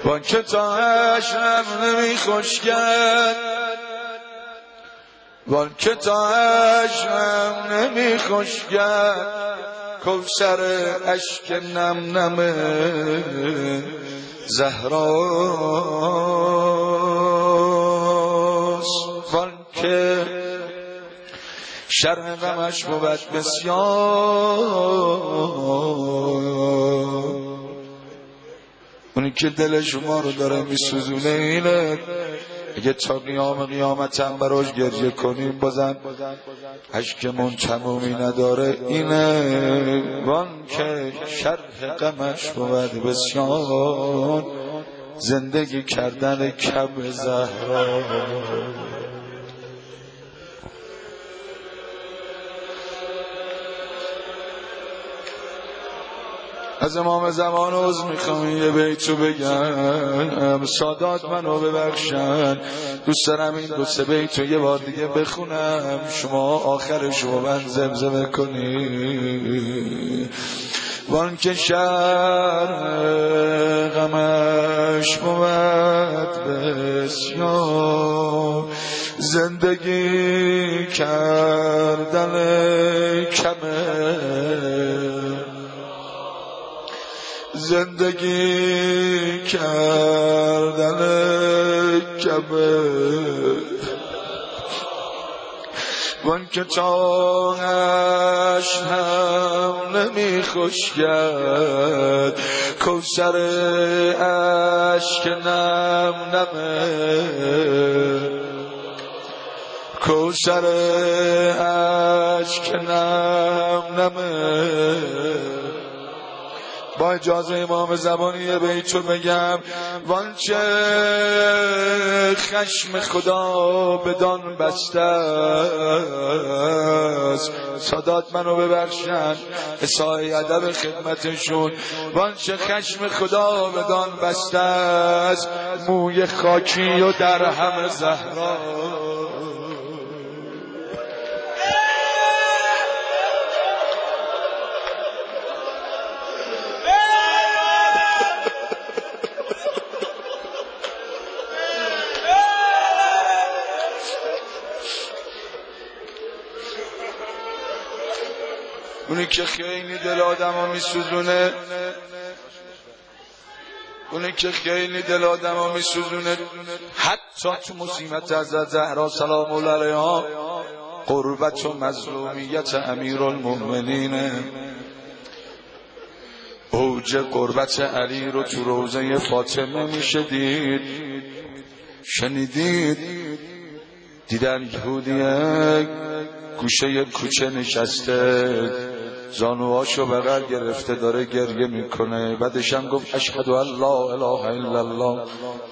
وان که تا حشرم نمی خوش کرد، وان که تا حشرم نمی خوش کرد، کوثر اشک نم نم زهراست. وان که شرح غمش بود بسیار، اونی که دل شما رو داره میسوزونه اینه. اگه تا قیامت هم براش گریه کنیم بازم اشکمون تمومی نداره اینه. وان که شرح غمش بود بسیار، زندگی کردن کم زهرا. از امام زمان عذر میخوام یه بیتو بگم، سادات منو ببخشن. دوست دارم این دو سه بیتو یه بار دیگه بخونم، شما آخرشو من زمزمه کنی. وان که شرح غمش بود بسیار، زندگی کردن کمه، زندگی کردن کمه. وان که تاهش هم نمی خوش کرد، کوثر اشک نم نمه، کوثر اشک نم نمه. با اجازه امام زمانی یه بیتو بگم. وان چه خشم خدا بدان بسته است، سادات منو ببخشن اسای ادب خدمتشون. وان چه خشم خدا بدان بسته است، موی خاکی و در هم زهرا. اونی که خیلی دل آدمو میسوزونه، اونی که خیلی دل آدمو میسوزونه، حتی تو مصیبت حضرت زهرا سلام الله علیها، قربت و مظلومیت امیرالمؤمنین، اوج قربت علی رو تو روضه فاطمه میشه دید. شنیدید دیدن یهودیه گوشه کوچه نشسته، زانوهاشو بغل گرفته داره گریه میکنه. بعدش هم گفت اشهد ان لا اله الا الله.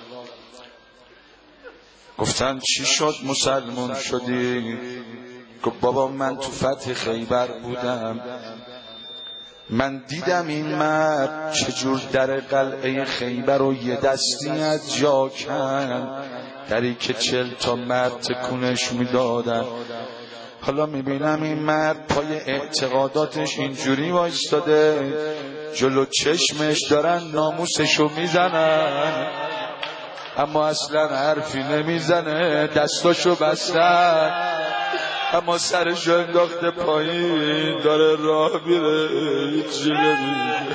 گفتن چی شد مسلمون شدی؟ گفت بابا من تو فتح خیبر بودم، من دیدم این مرد چجور در قلعه خیبر رو یه دستی از جا کن، دری که 40 تا مرد تکونش میدادن. حالا میبینم این مرد پای اعتقاداتش اینجوری وایستاده، جلو چشمش دارن ناموسشو میزنن، اما اصلا حرفی نمیزنه، دستاشو بستن، اما سرشو انداخته پایین داره راه میره، هیچی نمیگه.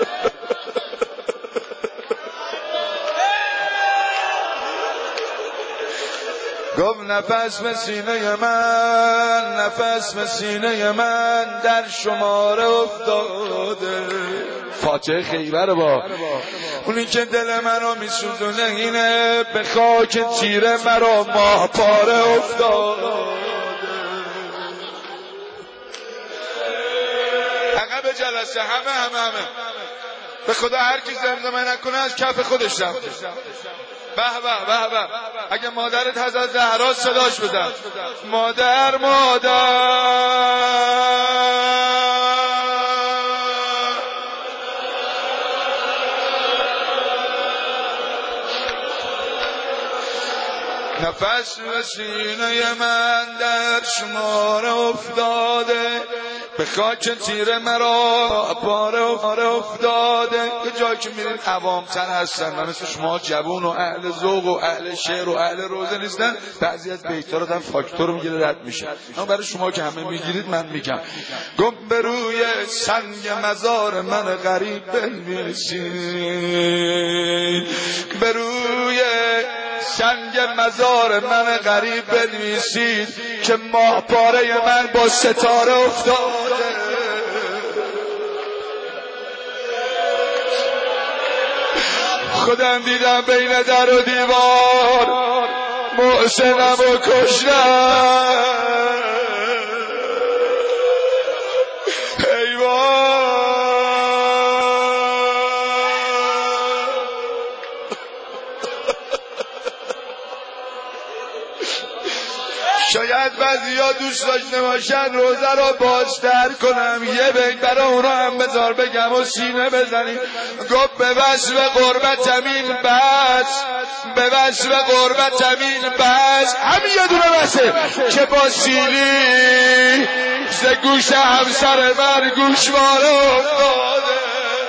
گفت نفس به سینه من، نفس به سینه من در شماره افتاده. فاتح خیبر با اونی که دل منو میسوزونه اینه، به خاک تیره مرا ماه پاره افتاده. عقب جلسه همه به خدا هر کی زمزمه نکنه از کف خودش رفته. به به به به. اگه مادرت حضرت زهرا صداش بزن، مادر نفس به سینه من در شماره افتاده، به خاک تیر مرا پاره افتاده. یه جایی که میرین عوام‌تر هستن و مثل شما جوون و اهل ذوق و اهل شعر و اهل روزه نیستن، بعضی از بیت‌ها رو دارن فاکتور میگیره رد میشه. اما برای شما که همه میگیرید من میگم. گم به روی سنگ مزار من غریب بنویسید، به روی سنگ مزار من غریب بنویسید که ماه پاره من با ستاره افتاده. خودم دیدم بین در و دیوار محسنم و کشتم. شاید بعضیا دوست داشته باشن روزه رو بازتر کنم، یه بیت برای اونا هم بذار بگم و سینه بزنیم. گفت به وصف غربتمین بس، به وصف غربتمین بس، همین یه دونه بسه که با سیلی ز گوش همسر من گوشواره افتاده.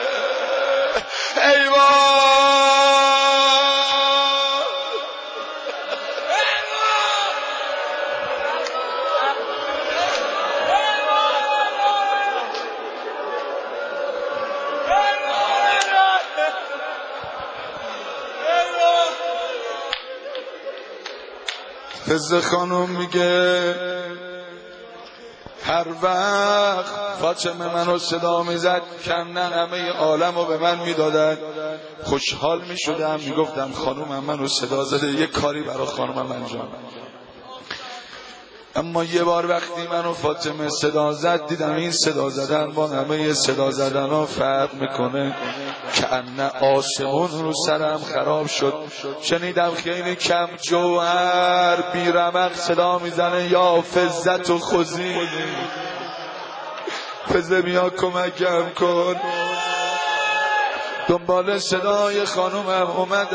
ای فزه خانم میگه هر وقت فاطمه منو صدا میزد کمنن همه عالم رو به من میدادن، خوشحال میشدم، میگفتم خانومم منو صدا زده، یه کاری برای خانومم انجام. اما یه بار وقتی منو فاطمه صدا زد دیدم این صدا زدن با همه صدا زدن ها فرق میکنه. کأن آسمون رو سرم خراب شد. شنیدم خیلی کم جوهر بیرمق صدا میزنه یا فزت و خوزی، فزه بیا کمکم کن. دنبال صدای خانومم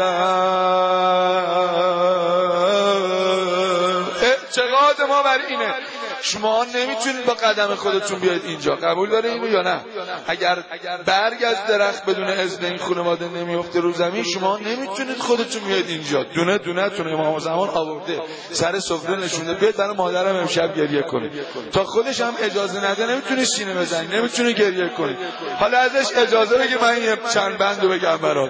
اومدم. اعتقاد ما بر اینه شما نمیتونید با قدم خودتون بیاید اینجا. قبول داره اینو یا نه؟ اگر برگ از درخت بدون اذن این خانواده نمیفته رو زمین، شما نمیتونید خودتون بیاید اینجا. دونه دونه تون امام زمان آورده سر سفره نشونده بیاید برای مادرم امشب گریه کنید. تا خودش هم اجازه نده نمیتونی سینه بزنی، نمیتونی گریه کنی. حالا ازش اجازه بگی من یه چند بندو بگم برات.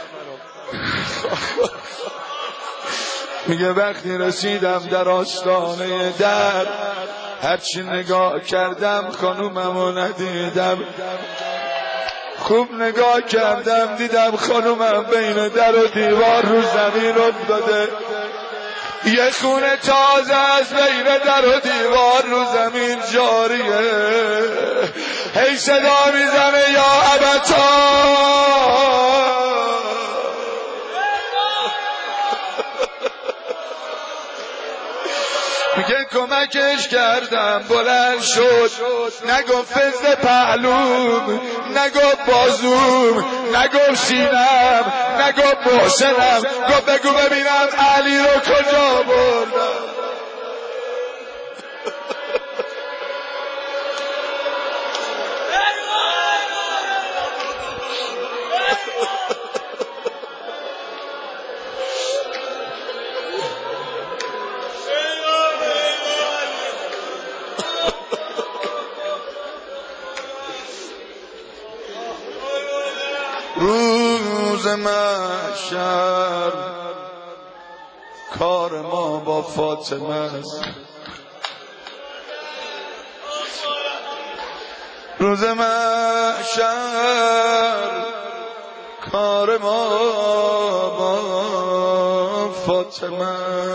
میگه وقتی رسیدم در آستانه در، هرچی نگاه کردم خانوممو ندیدم. خوب نگاه کردم دیدم خانومم بین در و دیوار رو زمین افتاده. یه خون تازه از بین در و دیوار رو زمین جاریه. هی صدا میزنه یا ابتا، میگه کمکش کردم بلند شد. نگفت فز پهلوم، نگفت بازوم، نگفت سینم، نگفت محسنم، گفت بگو ببینم علی رو کجا بردم. روز محشر کار ما با فاطمه است. روز محشر کار ما با فاطمه.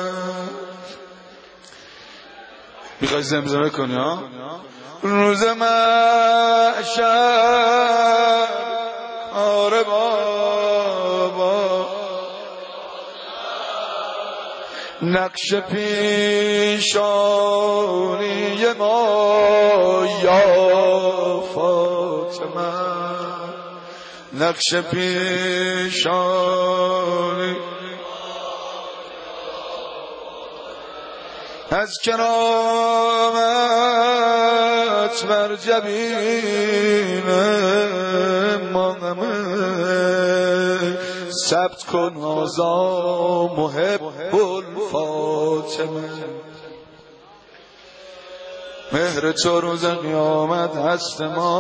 میخوای زمزمه کنی ها؟ روز محشر کار بابا، نقش پیشانی ما یا فاطمه، نقش پیشانی از کرامت خط بر جبین مامه ثبت کن هذا محب الفاطمه. مهر تو روز قیامت هست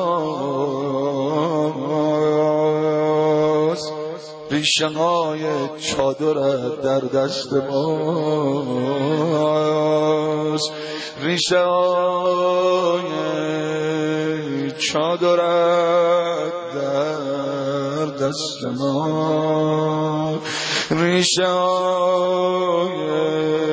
ماست، ریشه های چادرت در دست ماست، ریشه های چادرت در دست ماست، ریشه های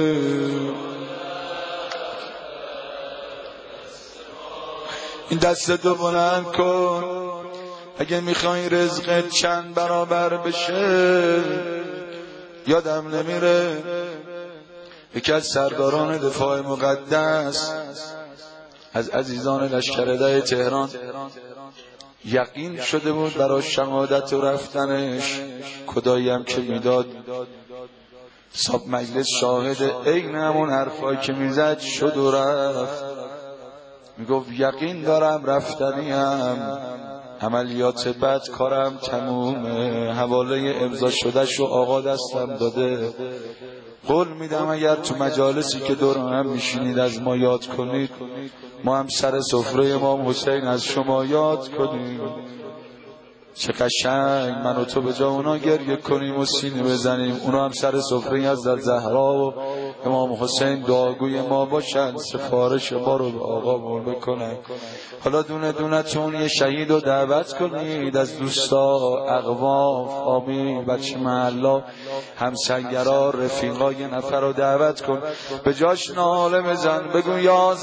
این دستتو بلند کن اگه میخوای رزقت چند برابر بشه. یادم نمیره یکی از سرداران دفاع مقدس از عزیزان لشکرده تهران یقین شده بود برای شهادت و رفتنش، کدایی هم که میداد صاحب مجلس شاهد عین همون حرفایی که میزد شد و رفت. میگفت یقین دارم رفتنیم، عملیات بد کارم تمومه، حواله امضا شده شو آقا دستم داده، قول میدم اگر تو مجالسی که دور هم میشینید از ما یاد کنید، ما هم سر سفره امام حسین از شما یاد کنیم. چه قشنگ من و تو به جا اونا گریه کنیم و سینه بزنیم، اونا هم سر سفره حضرت زهرا و امام حسین دعاگوی ما باشن، سفارش ما رو به آقا بکنن. حالا دونه دونه تون یه شهید رو دعوت کنید از دوستا، اقوام، فامیل، بچه محلا، همسنگرا، رفیقا، یه نفر رو دعوت کن به جاش ناله بزن، بگو یا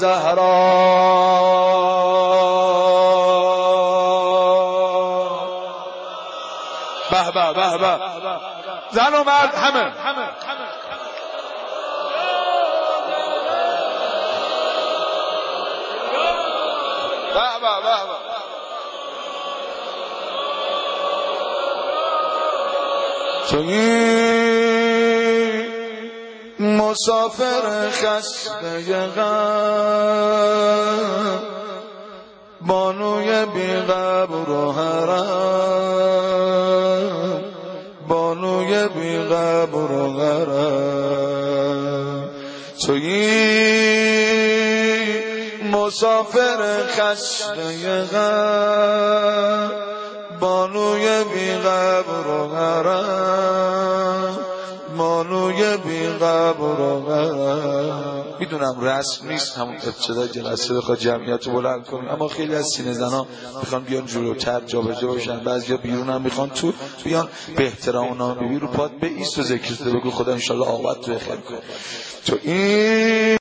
زهرا. به به به به، زن و مرد همه. به به به به، تویی مسافر خسته غم، بانوی بی قبر و حرم، بانوی بی قبر و حرم، تویی مسافر خسته غم، بانوی بی قبر و حرم، بانوی بی قبر و حرم. میدونم رسم نیست همون ابتدای جلسه بخواد جمعیت رو بلند کنیم، اما خیلی از سینه زنا میخوان بیان جلوتر جا به جا باشن، بعضیا بیرون هم میخوان تو بیان. به احترام اونا ببین رو پات بایست و ذکر بگو خدا انشالله عاقبت تو خیر کنه. تو این